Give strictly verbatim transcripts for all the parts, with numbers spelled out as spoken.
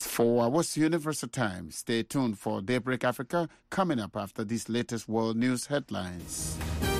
For What's Universal Time, stay tuned for Daybreak Africa coming up after these latest world news headlines.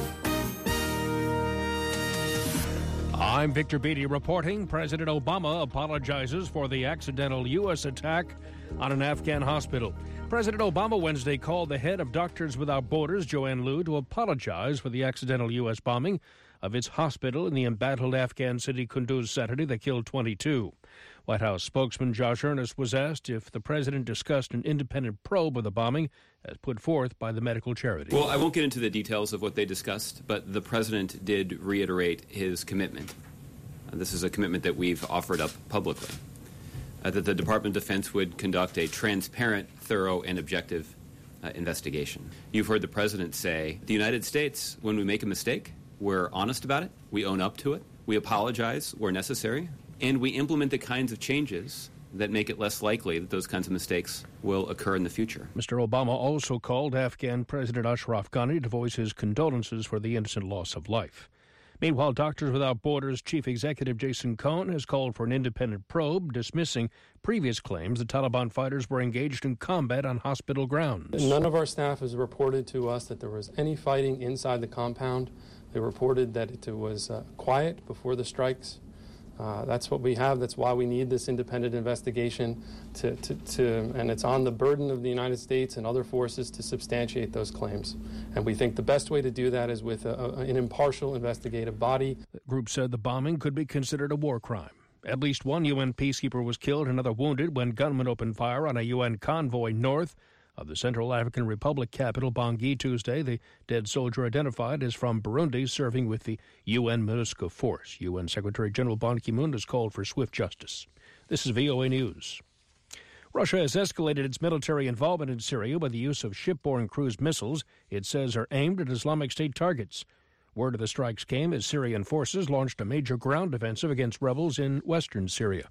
I'm Victor Beatty reporting. President Obama apologizes for the accidental U S attack on an Afghan hospital. President Obama Wednesday called the head of Doctors Without Borders, Joanne Liu, to apologize for the accidental U S bombing of its hospital in the embattled Afghan city Kunduz Saturday that killed twenty-two. White House spokesman Josh Earnest was asked if the president discussed an independent probe of the bombing as put forth by the medical charity. Well, I won't get into the details of what they discussed, but the president did reiterate his commitment. Uh, this is a commitment that we've offered up publicly, uh, that the Department of Defense would conduct a transparent, thorough, and objective uh, investigation. You've heard the president say, the United States, when we make a mistake, we're honest about it, we own up to it, we apologize where necessary, and we implement the kinds of changes that make it less likely that those kinds of mistakes will occur in the future. Mister Obama also called Afghan President Ashraf Ghani to voice his condolences for the innocent loss of life. Meanwhile, Doctors Without Borders Chief Executive Jason Cohen has called for an independent probe, dismissing previous claims the Taliban fighters were engaged in combat on hospital grounds. None of our staff has reported to us that there was any fighting inside the compound. They reported that it was uh, quiet before the strikes. Uh, that's what we have. That's why we need this independent investigation, to, to, to, and it's on the burden of the United States and other forces to substantiate those claims. And we think the best way to do that is with a, a, an impartial investigative body. The group said the bombing could be considered a war crime. At least one U N peacekeeper was killed and another wounded when gunmen opened fire on a U N convoy north of the Central African Republic capital, Bangui, Tuesday. The dead soldier identified as from Burundi, serving with the U N MINUSCA force. U N Secretary General Ban Ki-moon has called for swift justice. This is V O A News. Russia has escalated its military involvement in Syria by the use of shipborne cruise missiles it says are aimed at Islamic State targets. Word of the strikes came as Syrian forces launched a major ground offensive against rebels in western Syria.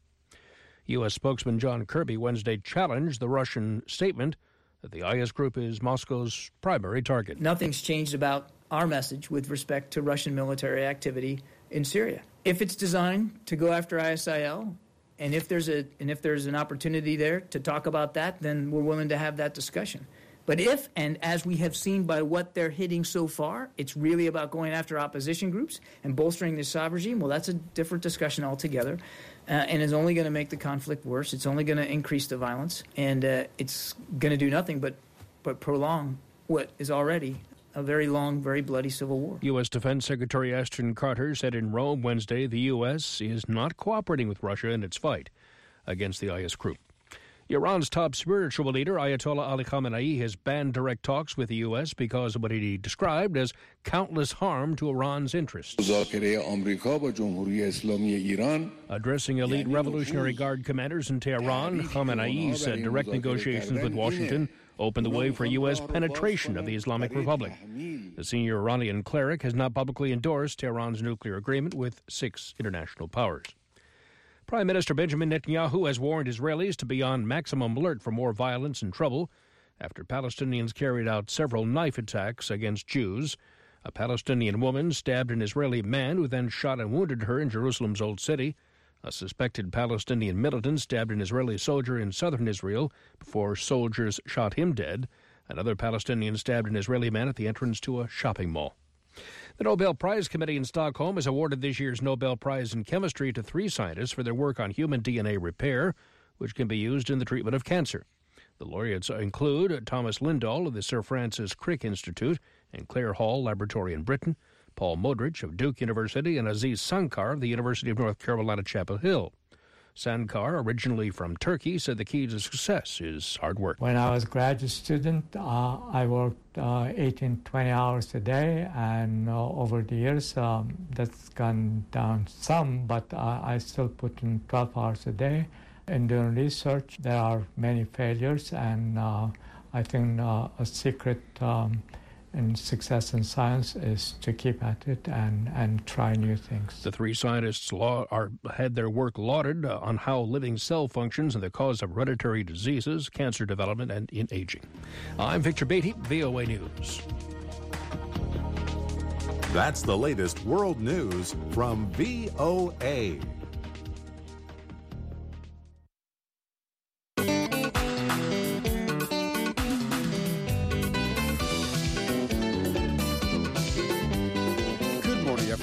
U S spokesman John Kirby Wednesday challenged the Russian statement that the I S group is Moscow's primary target. Nothing's changed about our message with respect to Russian military activity in Syria. If it's designed to go after I S I L, and if there's a and if there's an opportunity there to talk about that, then we're willing to have that discussion. But if, and as we have seen by what they're hitting so far, it's really about going after opposition groups and bolstering the Assad regime, well, that's a different discussion altogether, uh, and is only going to make the conflict worse. It's only going to increase the violence, and uh, it's going to do nothing but, but prolong what is already a very long, very bloody civil war. U S. Defense Secretary Ashton Carter said in Rome Wednesday the U S is not cooperating with Russia in its fight against the I S group. Iran's top spiritual leader, Ayatollah Ali Khamenei, has banned direct talks with the U S because of what he described as countless harm to Iran's interests. Addressing elite Revolutionary Guard commanders in Tehran, Khamenei said direct negotiations with Washington open the way for U S penetration of the Islamic Republic. The senior Iranian cleric has not publicly endorsed Tehran's nuclear agreement with six international powers. Prime Minister Benjamin Netanyahu has warned Israelis to be on maximum alert for more violence and trouble after Palestinians carried out several knife attacks against Jews. A Palestinian woman stabbed an Israeli man who then shot and wounded her in Jerusalem's Old City. A suspected Palestinian militant stabbed an Israeli soldier in southern Israel before soldiers shot him dead. Another Palestinian stabbed an Israeli man at the entrance to a shopping mall. The Nobel Prize Committee in Stockholm has awarded this year's Nobel Prize in Chemistry to three scientists for their work on human D N A repair, which can be used in the treatment of cancer. The laureates include Thomas Lindahl of the Sir Francis Crick Institute and Clare Hall Laboratory in Britain, Paul Modrich of Duke University, and Aziz Sankar of the University of North Carolina, Chapel Hill. Sankar, originally from Turkey, said the key to success is hard work. When I was a graduate student, uh, I worked uh, eighteen, twenty hours a day, and uh, over the years, um, that's gone down some, but uh, I still put in twelve hours a day. In doing research, there are many failures, and uh, I think uh, a secret um, in success in science is to keep at it and, and try new things. The three scientists law are, had their work lauded uh, on how living cell functions and the cause of hereditary diseases, cancer development, and in aging. I'm Victor Beatty, V O A News. That's the latest world news from V O A.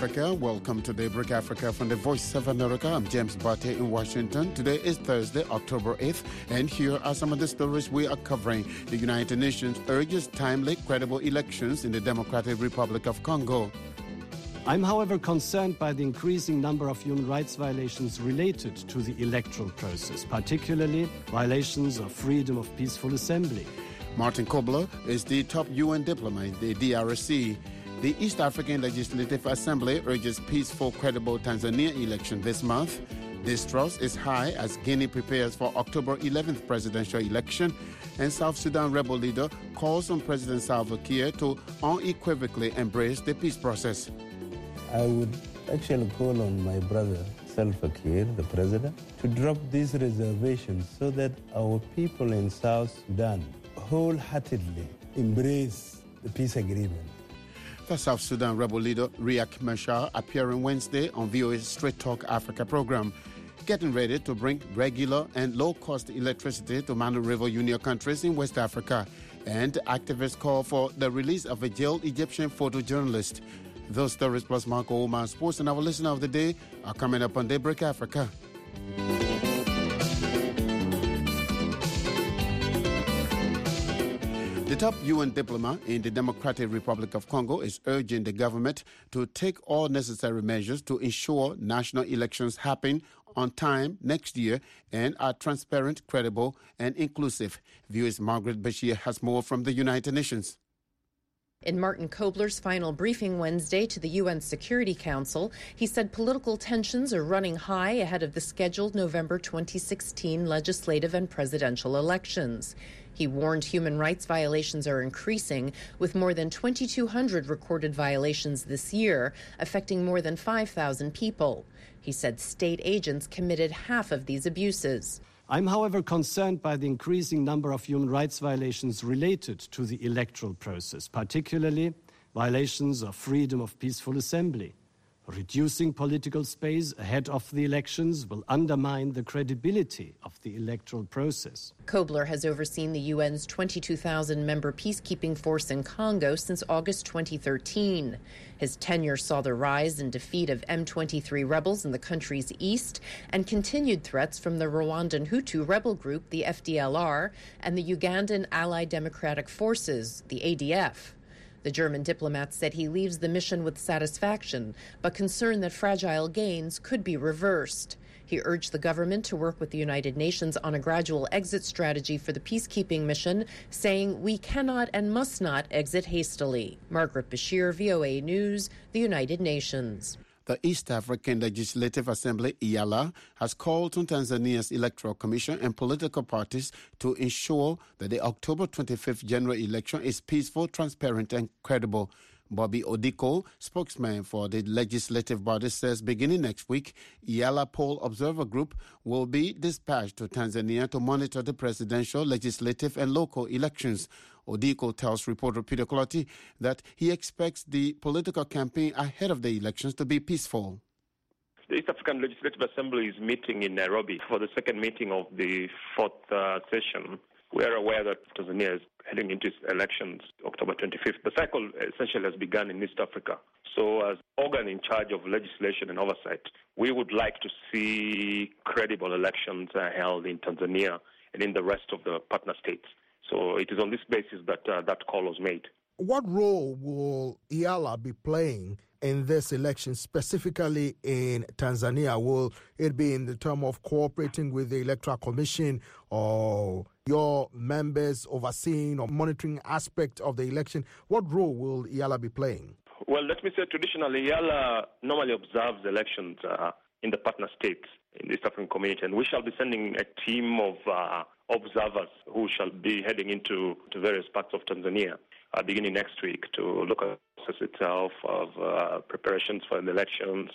Africa. Welcome to Daybreak Africa from the Voice of America. I'm James Barty in Washington. Today is Thursday, October eighth, and here are some of the stories we are covering. The United Nations urges timely, credible elections in the Democratic Republic of Congo. I'm, however, concerned by the increasing number of human rights violations related to the electoral process, particularly violations of freedom of peaceful assembly. Martin Kobler is the top U N diplomat in the D R C. The East African Legislative Assembly urges peaceful, credible Tanzania election this month. Distrust is high as Guinea prepares for October eleventh presidential election, and South Sudan rebel leader calls on President Salva Kiir to unequivocally embrace the peace process. I would actually call on my brother Salva Kiir, the president, to drop these reservations so that our people in South Sudan wholeheartedly embrace the peace agreement. The South Sudan rebel leader Riek Machar appearing Wednesday on V O A's Straight Talk Africa program, getting ready to bring regular and low-cost electricity to Manu River Union countries in West Africa. And activists call for the release of a jailed Egyptian photojournalist. Those stories plus Marco Oman Sports and our listener of the day are coming up on Daybreak Africa. The top U N diplomat in the Democratic Republic of Congo is urging the government to take all necessary measures to ensure national elections happen on time next year and are transparent, credible, and inclusive. V O A's Margaret Bashir has more from the United Nations. In Martin Kobler's final briefing Wednesday to the U N Security Council, he said political tensions are running high ahead of the scheduled November twenty sixteen legislative and presidential elections. He warned human rights violations are increasing, with more than twenty-two hundred recorded violations this year, affecting more than five thousand people. He said state agents committed half of these abuses. I'm, however, concerned by the increasing number of human rights violations related to the electoral process, particularly violations of freedom of peaceful assembly. Reducing political space ahead of the elections will undermine the credibility of the electoral process. Kobler has overseen the U N's twenty-two thousand member peacekeeping force in Congo since August twenty thirteen. His tenure saw the rise and defeat of M twenty-three rebels in the country's east and continued threats from the Rwandan Hutu rebel group, the F D L R, and the Ugandan Allied Democratic Forces, the A D F. The German diplomat said he leaves the mission with satisfaction, but concerned that fragile gains could be reversed. He urged the government to work with the United Nations on a gradual exit strategy for the peacekeeping mission, saying we cannot and must not exit hastily. Margaret Bashir, V O A News, the United Nations. The East African Legislative Assembly, EALA, has called on Tanzania's Electoral Commission and political parties to ensure that the October twenty-fifth general election is peaceful, transparent, and credible. Bobby Odiko, spokesman for the legislative body, says beginning next week, EALA Poll Observer Group will be dispatched to Tanzania to monitor the presidential, legislative, and local elections. Odiko tells reporter Peter Clotty that he expects the political campaign ahead of the elections to be peaceful. The East African Legislative Assembly is meeting in Nairobi for the second meeting of the fourth uh, session. We are aware that Tanzania is heading into its elections October twenty-fifth. The cycle essentially has begun in East Africa. So as organ in charge of legislation and oversight, we would like to see credible elections uh, held in Tanzania and in the rest of the partner states. So it is on this basis that uh, that call was made. What role will EALA be playing in this election, specifically in Tanzania? Will it be in the term of cooperating with the Electoral Commission or your members overseeing or monitoring aspect of the election? What role will EALA be playing? Well, let me say traditionally, EALA normally observes elections uh, in the partner states in the East African community, and we shall be sending a team of uh, observers who shall be heading into to various parts of Tanzania uh, beginning next week to look at the process itself of uh, preparations for the elections,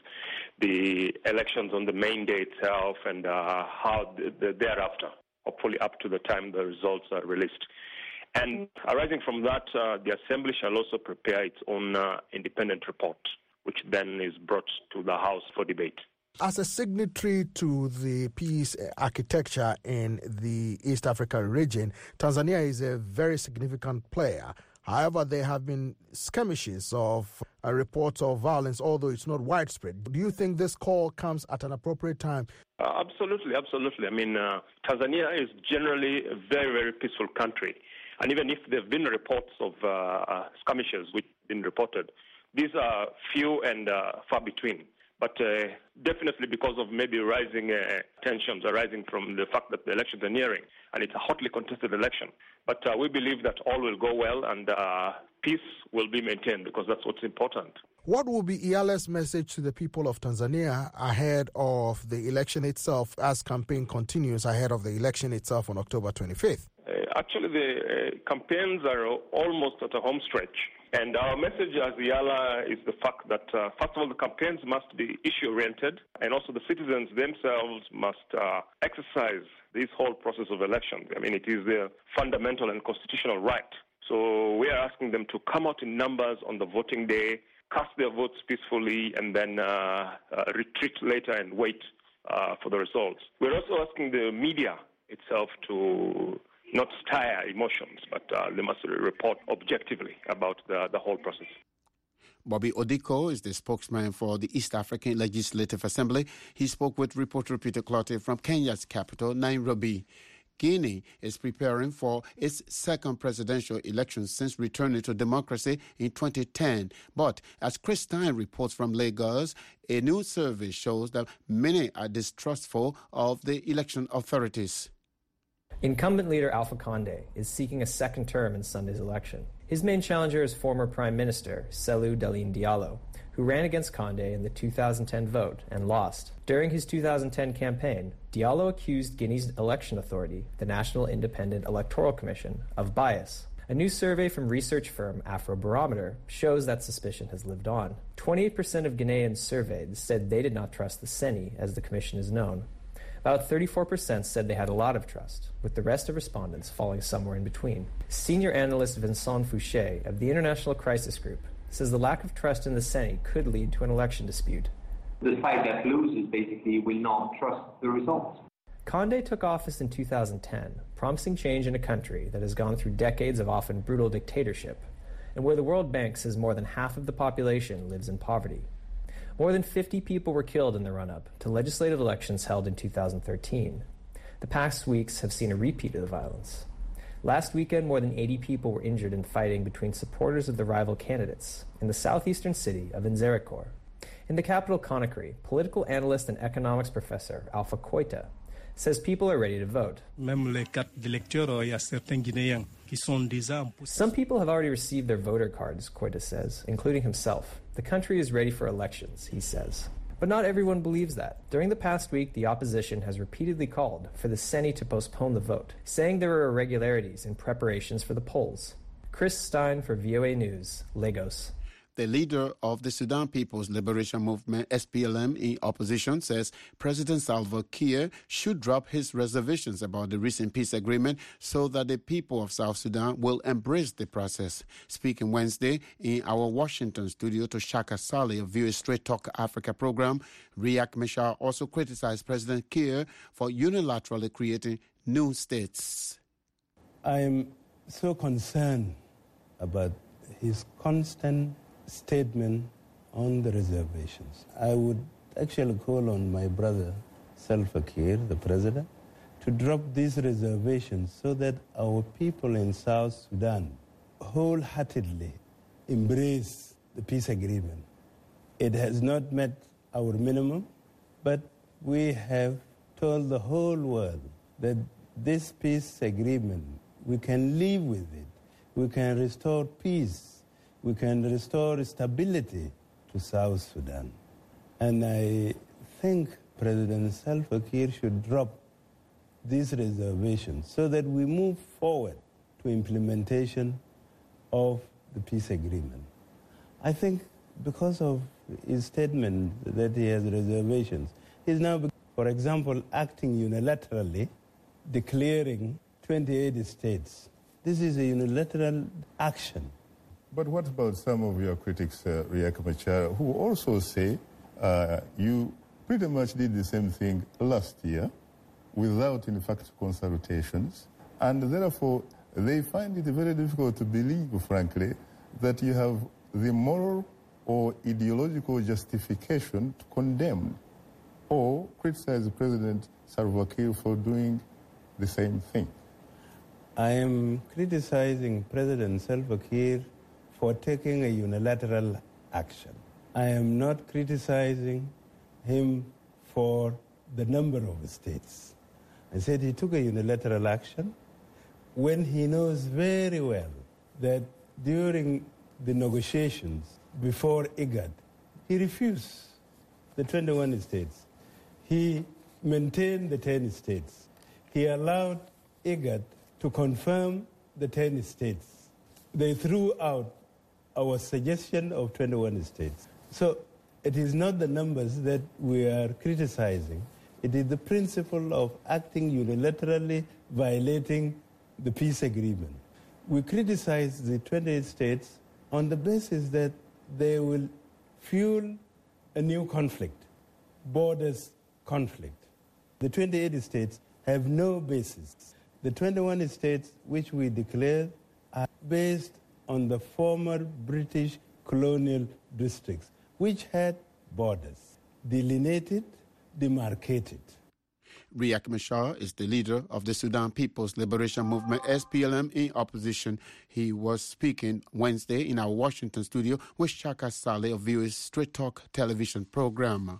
the elections on the main day itself, and uh, how the, the thereafter, hopefully up to the time the results are released. And arising from that, uh, the Assembly shall also prepare its own uh, independent report, which then is brought to the House for debate. As a signatory to the peace architecture in the East African region, Tanzania is a very significant player. However, there have been skirmishes of uh, reports of violence, although it's not widespread. Do you think this call comes at an appropriate time? Uh, absolutely, absolutely. I mean, uh, Tanzania is generally a very, very peaceful country. And even if there have been reports of uh, uh, skirmishes which have been reported, these are few and uh, far between. But uh, definitely because of maybe rising uh, tensions arising from the fact that the elections are nearing, and it's a hotly contested election. But uh, we believe that all will go well and uh, peace will be maintained, because that's what's important. What will be IALA's message to the people of Tanzania ahead of the election itself, as campaign continues ahead of the election itself on October twenty-fifth? Uh, actually, the uh, campaigns are almost at a home stretch. And our message as IALA is the fact that, uh, first of all, the campaigns must be issue-oriented, and also the citizens themselves must uh, exercise this whole process of elections. I mean, it is their fundamental and constitutional right. So we are asking them to come out in numbers on the voting day, cast their votes peacefully, and then uh, uh, retreat later and wait uh, for the results. We're also asking the media itself to not stir emotions, but uh, they must report objectively about the, the whole process. Bobby Odiko is the spokesman for the East African Legislative Assembly. He spoke with reporter Peter Clottey from Kenya's capital, Nairobi. Guinea is preparing for its second presidential election since returning to democracy in twenty ten. But as Chris Stein reports from Lagos, a new survey shows that many are distrustful of the election authorities. Incumbent leader Alpha Conde is seeking a second term in Sunday's election. His main challenger is former Prime Minister Cellou Dalein Diallo, who ran against Conde in the two thousand ten vote and lost. During his two thousand ten campaign, Diallo accused Guinea's election authority, the National Independent Electoral Commission, of bias. A new survey from research firm Afrobarometer shows that suspicion has lived on. twenty-eight percent of Guineans surveyed said they did not trust the CENI, as the commission is known. About thirty-four percent said they had a lot of trust, with the rest of respondents falling somewhere in between. Senior analyst Vincent Fouché of the International Crisis Group says the lack of trust in the CENI could lead to an election dispute. The side that loses basically will not trust the results. Conde took office in two thousand ten, promising change in a country that has gone through decades of often brutal dictatorship, and where the World Bank says more than half of the population lives in poverty. More than fifty people were killed in the run-up to legislative elections held in two thousand thirteen. The past weeks have seen a repeat of the violence. Last weekend, more than eighty people were injured in fighting between supporters of the rival candidates in the southeastern city of Nzerekor. In the capital Conakry, political analyst and economics professor Alpha Koita says people are ready to vote. Some people have already received their voter cards, Koita says, including himself. The country is ready for elections, he says. But not everyone believes that. During the past week, the opposition has repeatedly called for the CENI to postpone the vote, saying there are irregularities in preparations for the polls. Chris Stein for V O A News, Lagos. The leader of the Sudan People's Liberation Movement, S P L M, in opposition, says President Salva Kiir should drop his reservations about the recent peace agreement so that the people of South Sudan will embrace the process. Speaking Wednesday in our Washington studio to Shaka Sali of V O A Straight Talk Africa program, Riek Machar also criticized President Kiir for unilaterally creating new states. I am so concerned about his constant statement on the reservations. I would actually call on my brother Salva Kiir, the president, to drop these reservations so that our people in South Sudan wholeheartedly embrace the peace agreement. It has not met our minimum, but we have told the whole world that this peace agreement, we can live with it. We can restore peace. We can restore stability to South Sudan. And I think President Salva Kiir should drop these reservations so that we move forward to implementation of the peace agreement. I think because of his statement that he has reservations, he's now, for example, acting unilaterally, declaring twenty-eight states. This is a unilateral action. But what about some of your critics, uh, Riek Machar, who also say uh, you pretty much did the same thing last year without, in fact, consultations, and therefore they find it very difficult to believe, frankly, that you have the moral or ideological justification to condemn or criticize President Salva Kiir for doing the same thing. I am criticizing President Salva Kiir for taking a unilateral action. I am not criticizing him for the number of states. I said he took a unilateral action when he knows very well that during the negotiations before IGAD, he refused the twenty-one states. He maintained the ten states. He allowed IGAD to confirm the ten states. They threw out our suggestion of twenty-one states. So it is not the numbers that we are criticizing. It is the principle of acting unilaterally, violating the peace agreement. We criticize the twenty-eight states on the basis that they will fuel a new conflict, borders conflict. The twenty-eight states have no basis. The twenty-one states which we declare are based on the former British colonial districts, which had borders, delineated, demarcated. Riek Machar is the leader of the Sudan People's Liberation Movement, S P L M, in opposition. He was speaking Wednesday in our Washington studio with Shaka Saleh of V O A's Straight Talk television program.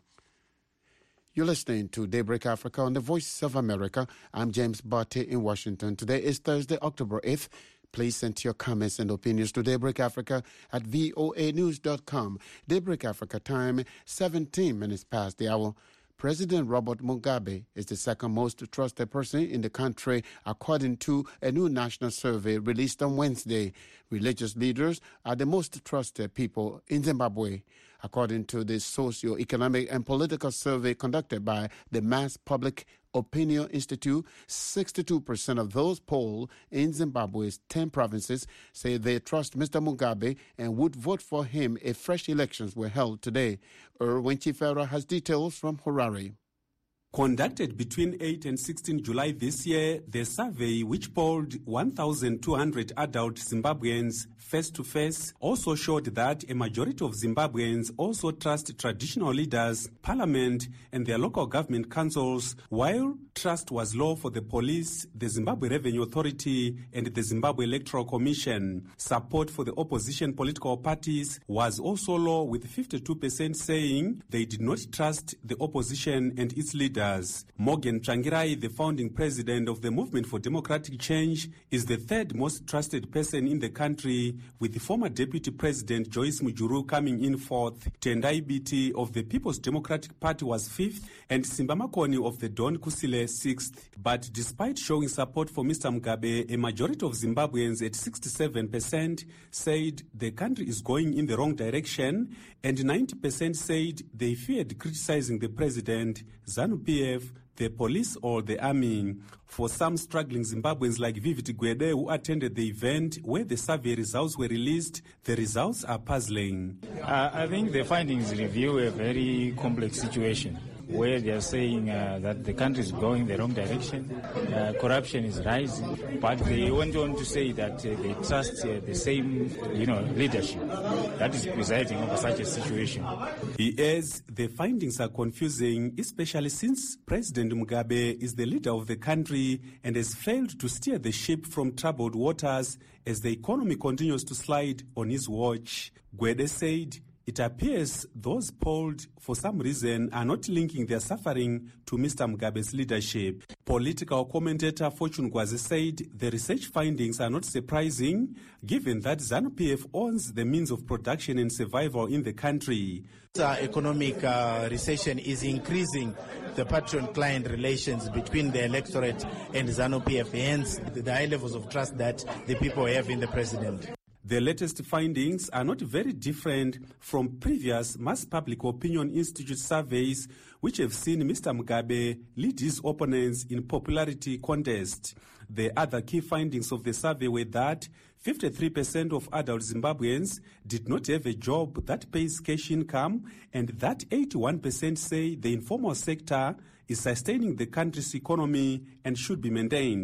You're listening to Daybreak Africa on the Voice of America. I'm James Barty in Washington. Today is Thursday, October eighth. Please send your comments and opinions to Daybreak Africa at V O A news dot com. Daybreak Africa time, seventeen minutes past the hour. President Robert Mugabe is the second most trusted person in the country, according to a new national survey released on Wednesday. Religious leaders are the most trusted people in Zimbabwe, according to the socio-economic and political survey conducted by the Mass Public Opinion Institute. sixty-two percent of those polled in Zimbabwe's ten provinces say they trust Mister Mugabe and would vote for him if fresh elections were held today. Erwin Chifera has details from Harare. Conducted between eighth and sixteenth July this year, the survey, which polled one thousand two hundred adult Zimbabweans face-to-face, also showed that a majority of Zimbabweans also trust traditional leaders, parliament, and their local government councils, while trust was low for the police, the Zimbabwe Revenue Authority, and the Zimbabwe Electoral Commission. Support for the opposition political parties was also low, with fifty-two percent saying they did not trust the opposition and its leaders. Morgan Tsvangirai, the founding president of the Movement for Democratic Change, is the third most trusted person in the country, with the former deputy president Joyce Mujuru coming in fourth. Tendai Biti of the People's Democratic Party was fifth, and Simba Makoni of the Don Kusile sixth. But despite showing support for Mister Mugabe, a majority of Zimbabweans at sixty-seven percent said the country is going in the wrong direction, and ninety percent said they feared criticizing the president, ZANU-P F, the police or the army. For some struggling Zimbabweans like Vivid Gwede, who attended the event where the survey results were released, the results are puzzling. Uh, I think the findings reveal a very complex situation, where they are saying uh, that the country is going the wrong direction, uh, corruption is rising, but they went on to say that uh, they trust uh, the same, you know, leadership that is presiding over such a situation. He adds the findings are confusing, especially since President Mugabe is the leader of the country and has failed to steer the ship from troubled waters as the economy continues to slide on his watch. Gwede said it appears those polled, for some reason, are not linking their suffering to Mister Mugabe's leadership. Political commentator Fortune Gwazi said the research findings are not surprising, given that ZANU-P F owns the means of production and survival in the country. The economic uh, recession is increasing the patron-client relations between the electorate and ZANU-P F, hence the high levels of trust that the people have in the president. The latest findings are not very different from previous Mass Public Opinion Institute surveys, which have seen Mister Mugabe lead his opponents in popularity contest. The other key findings of the survey were that fifty-three percent of adult Zimbabweans did not have a job that pays cash income, and that eighty-one percent say the informal sector is sustaining the country's economy and should be maintained.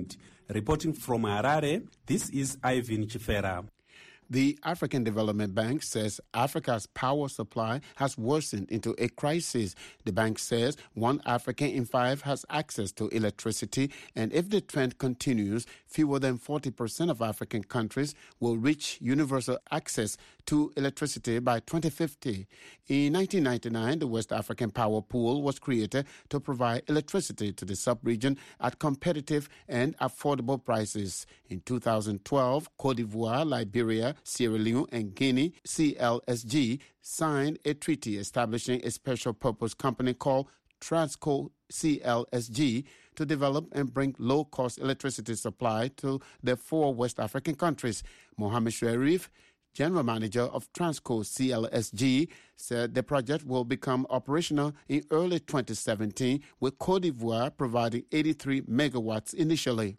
Reporting from Harare, this is Ivan Chifera. The African Development Bank says Africa's power supply has worsened into a crisis. The bank says one African in five has access to electricity, and if the trend continues, fewer than forty percent of African countries will reach universal access to electricity by twenty fifty. In nineteen ninety-nine, the West African Power Pool was created to provide electricity to the sub-region at competitive and affordable prices. In two thousand twelve, Côte d'Ivoire, Liberia, Sierra Leone, and Guinea, C L S G, signed a treaty establishing a special purpose company called Transco C L S G to develop and bring low-cost electricity supply to the four West African countries. Mohamed Sherif, General Manager of Transco C L S G, said the project will become operational in early twenty seventeen, with Côte d'Ivoire providing eighty-three megawatts initially.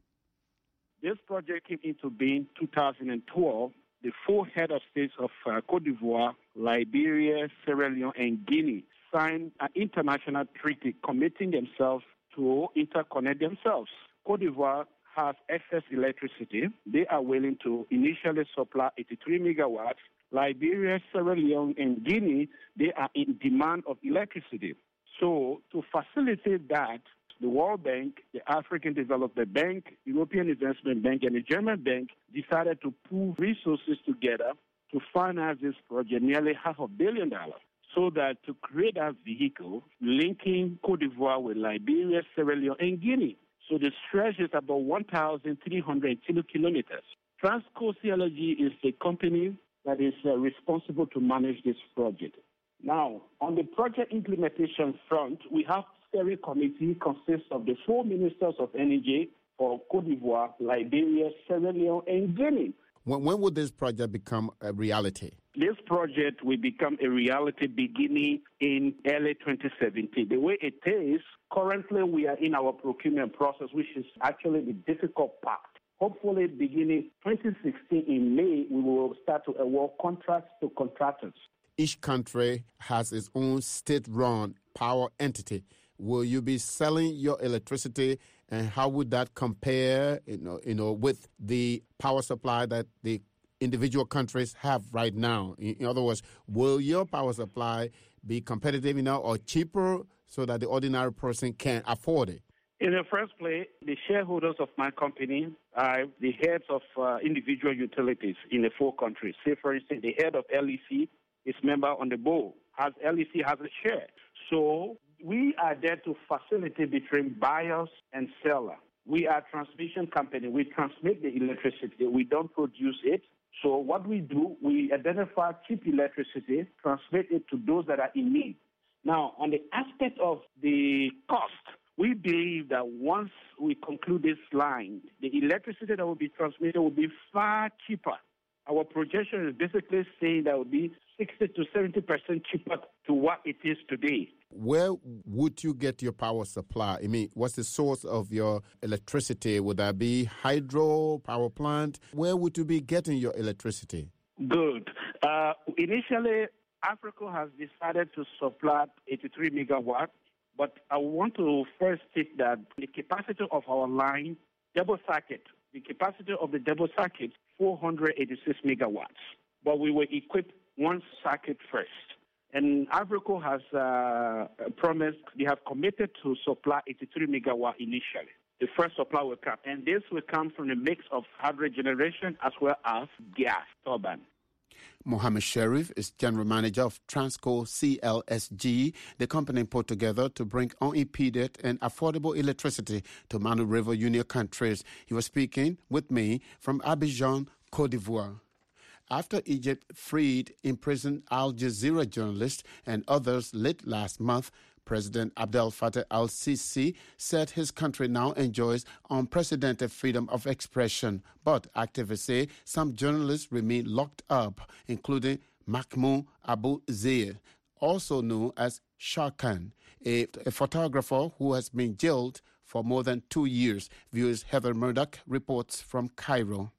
This project came into being two thousand twelve. The four head of states of uh, Côte d'Ivoire, Liberia, Sierra Leone, and Guinea signed an international treaty committing themselves to interconnect themselves. Côte d'Ivoire has excess electricity. They are willing to initially supply eighty-three megawatts. Liberia, Sierra Leone, and Guinea, they are in demand of electricity. So to facilitate that, the World Bank, the African Development Bank, European Investment Bank, and the German Bank decided to pool resources together to finance this project, nearly half a billion dollars, so that to create a vehicle linking Côte d'Ivoire with Liberia, Sierra Leone, and Guinea. So the stretch is about one thousand three hundred kilometers. Transco C L S G is the company that is uh, responsible to manage this project. Now, on the project implementation front, we have steering committee consists of the four ministers of energy for Côte d'Ivoire, Liberia, Sierra Leone, and Guinea. When, when will this project become a reality? This project will become a reality beginning in early twenty seventeen. The way it is, currently we are in our procurement process, which is actually the difficult part. Hopefully, beginning twenty sixteen in May, we will start to award contracts to contractors. Each country has its own state-run power entity. Will you be selling your electricity, and how would that compare, you know, you know, with the power supply that the individual countries have right now? In other words, will your power supply be competitive enough or cheaper so that the ordinary person can afford it? In the first place, the shareholders of my company are the heads of uh, individual utilities in the four countries. Say, for instance, the head of L E C is member on the board, has L E C has a share. So we are there to facilitate between buyers and seller. We are a transmission company. We transmit the electricity. We don't produce it. So what we do, we identify cheap electricity, transmit it to those that are in need. Now, on the aspect of the cost, we believe that once we conclude this line, the electricity that will be transmitted will be far cheaper. Our projection is basically saying that it will be sixty to seventy percent cheaper to what it is today. Where would you get your power supply? I mean, what's the source of your electricity? Would that be hydro, power plant? Where would you be getting your electricity? Good. Uh, initially, Africa has decided to supply eighty-three megawatts, but I want to first state that the capacity of our line, double circuit, the capacity of the double circuit, four hundred eighty-six megawatts. But we were equipped one circuit first. And Africa has uh, promised, they have committed to supply eighty-three megawatts initially. The first supply will come. And this will come from a mix of hydro generation as well as gas turbine. Mohamed Sherif is General Manager of Transco C L S G, the company put together to bring unimpeded and affordable electricity to Manu River Union countries. He was speaking with me from Abidjan, Côte d'Ivoire. After Egypt freed imprisoned Al Jazeera journalists and others late last month, President Abdel Fattah al-Sisi said his country now enjoys unprecedented freedom of expression. But activists say some journalists remain locked up, including Mahmoud Abu Zair, also known as Sharkan, a, a photographer who has been jailed for more than two years. Viewers Heather Murdoch reports from Cairo.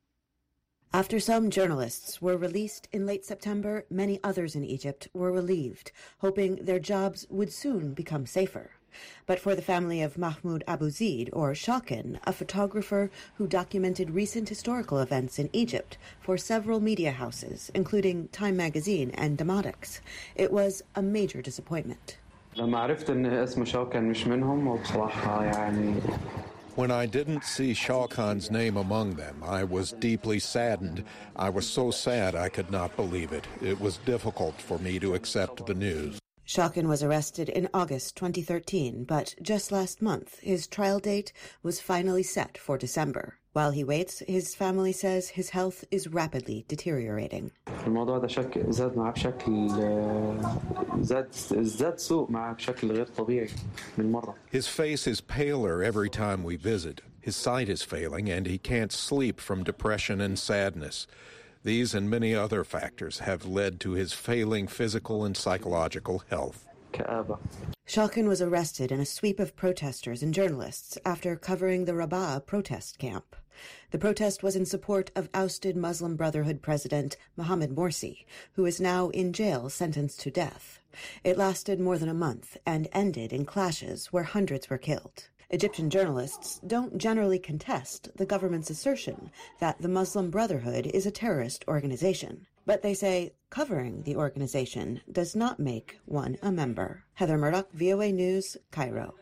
After some journalists were released in late September, many others in Egypt were relieved, hoping their jobs would soon become safer. But for the family of Mahmoud Abu Zeid, or Shawkin, a photographer who documented recent historical events in Egypt for several media houses, including Time Magazine and Demotics, it was a major disappointment. لما عرفت إن اسم شاوكان مش منهم وبصراحة يعني When I didn't see Shah Khan's name among them, I was deeply saddened. I was so sad I could not believe it. It was difficult for me to accept the news. Shawkin was arrested in August twenty thirteen, but just last month, his trial date was finally set for December. While he waits, his family says his health is rapidly deteriorating. الموضوع ده شك زاد معاه بشكل زاد زاد سوء معاه بشكل غير طبيعي من مرة. His face is paler every time we visit. His sight is failing and he can't sleep from depression and sadness. These and many other factors have led to his failing physical and psychological health. Shawkin was arrested in a sweep of protesters and journalists after covering the Rabaa protest camp. The protest was in support of ousted Muslim Brotherhood President Mohamed Morsi, who is now in jail sentenced to death. It lasted more than a month and ended in clashes where hundreds were killed. Egyptian journalists don't generally contest the government's assertion that the Muslim Brotherhood is a terrorist organization. But they say covering the organization does not make one a member. Heather Murdoch, V O A News, Cairo.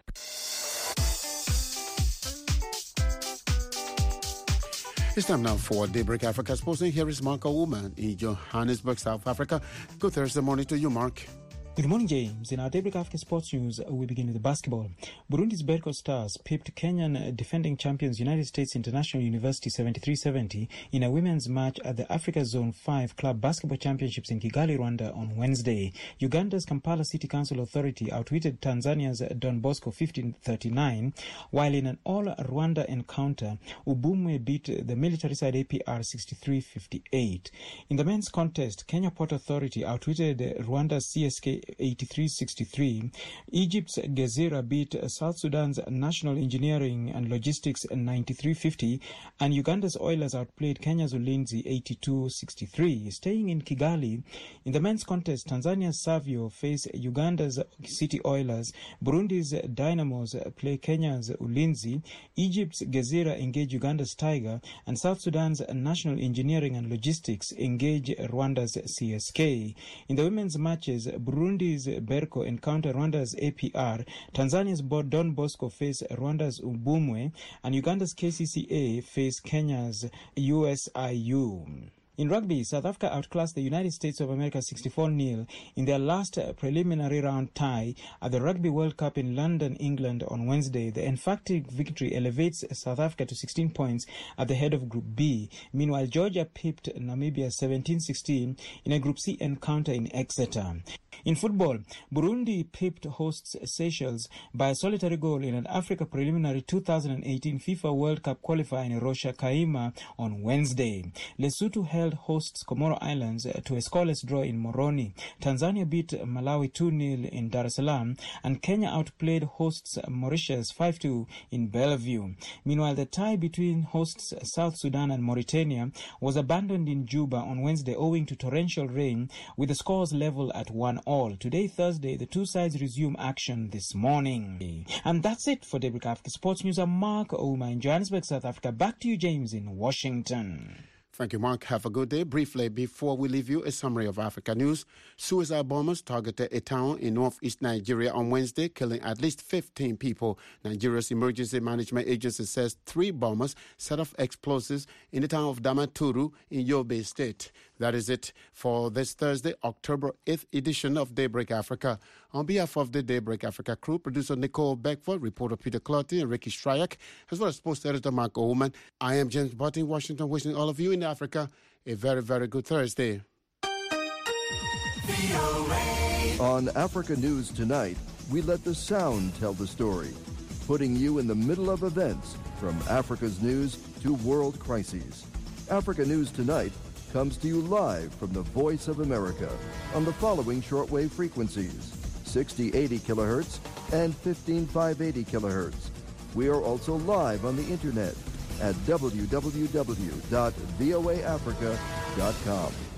It's time now for Daybreak Africa Sports, and here is Mark Owoman in Johannesburg, South Africa. Good Thursday morning to you, Mark. Good morning, James. In our Daybreak Africa Sports News, we begin with the basketball. Burundi's Berco Stars pipped Kenyan defending champions United States International University seventy-three seventy in a women's match at the Africa Zone five Club Basketball Championships in Kigali, Rwanda on Wednesday. Uganda's Kampala City Council Authority outwitted Tanzania's Don Bosco fifteen thirty-nine, while in an all-Rwanda encounter, Ubumwe beat the military side A P R sixty-three fifty-eight. In the men's contest, Kenya Port Authority outwitted Rwanda's C S K eighty-three sixty-three. Egypt's Gezira beat South Sudan's National Engineering and Logistics ninety-three fifty, and Uganda's Oilers outplayed Kenya's Ulinzi eighty-two sixty-three. Staying in Kigali, in the men's contest, Tanzania's Savio face Uganda's City Oilers, Burundi's Dynamos play Kenya's Ulinzi, Egypt's Gezira engage Uganda's Tiger, and South Sudan's National Engineering and Logistics engage Rwanda's C S K. In the women's matches, Burundi Burundi's Berco encounter Rwanda's A P R, Tanzania's Don Bosco face Rwanda's Ubumwe, and Uganda's K C C A face Kenya's U S I U. In rugby, South Africa outclassed the United States of America sixty-four nil in their last preliminary round tie at the Rugby World Cup in London, England on Wednesday. The emphatic victory elevates South Africa to sixteen points at the head of Group B. Meanwhile, Georgia pipped Namibia seventeen sixteen in a Group C encounter in Exeter. In football, Burundi pipped hosts Seychelles by a solitary goal in an Africa preliminary two thousand eighteen FIFA World Cup qualifier in Rocha Kaima on Wednesday. Lesotho held hosts Comoro Islands to a scoreless draw in Moroni. Tanzania beat Malawi two nil in Dar es Salaam, and Kenya outplayed hosts Mauritius five two in Bellevue. Meanwhile, the tie between hosts South Sudan and Mauritania was abandoned in Juba on Wednesday owing to torrential rain, with the scores level at one all. Today, Thursday, the two sides resume action this morning. And that's it for Daybreak Africa Sports News. I'm Mark Ouma in Johannesburg, South Africa. Back to you, James, in Washington. Thank you, Mark. Have a good day. Briefly, before we leave you, a summary of Africa news. Suicide bombers targeted a town in northeast Nigeria on Wednesday, killing at least fifteen people. Nigeria's Emergency Management Agency says three bombers set off explosives in the town of Damaturu in Yobe State. That is it for this Thursday, October eighth edition of Daybreak Africa. On behalf of the Daybreak Africa crew, producer Nicole Beckford, reporter Peter Clotty, and Ricky Shryak, as well as sports editor Mark Oman, I am James Bott in Washington, wishing all of you in Africa a very, very good Thursday. On Africa News Tonight, we let the sound tell the story, putting you in the middle of events from Africa's news to world crises. Africa News Tonight comes to you live from the Voice of America on the following shortwave frequencies: sixty eighty kilohertz and fifteen five eighty kilohertz. We are also live on the internet at w w w dot v o a africa dot com.